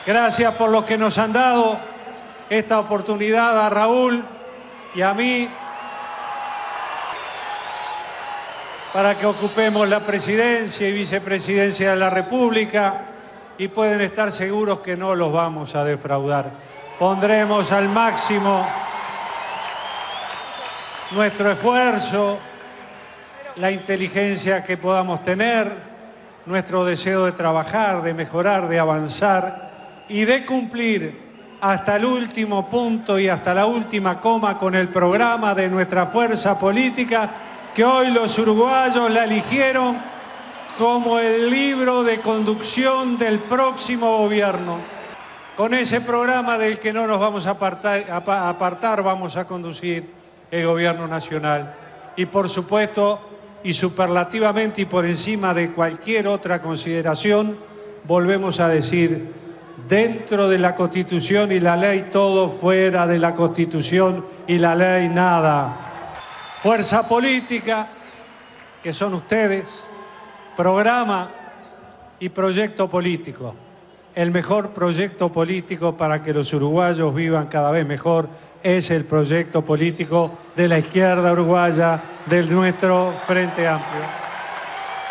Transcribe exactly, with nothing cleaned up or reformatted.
Gracias por lo que nos han dado esta oportunidad a Raúl y a mí para que ocupemos la presidencia y vicepresidencia de la República, y pueden estar seguros que no los vamos a defraudar. Pondremos al máximo nuestro esfuerzo, la inteligencia que podamos tener, nuestro deseo de trabajar, de mejorar, de avanzar y de cumplir hasta el último punto y hasta la última coma con el programa de nuestra fuerza política, que hoy los uruguayos la eligieron como el libro de conducción del próximo gobierno. Con ese programa del que no nos vamos a apartar, a apartar vamos a conducir el gobierno nacional. Y por supuesto, y superlativamente y por encima de cualquier otra consideración, volvemos a decir: dentro de la Constitución y la ley todo, fuera de la Constitución y la ley nada. Fuerza política, que son ustedes, programa y proyecto político. El mejor proyecto político para que los uruguayos vivan cada vez mejor es el proyecto político de la izquierda uruguaya, de nuestro Frente Amplio.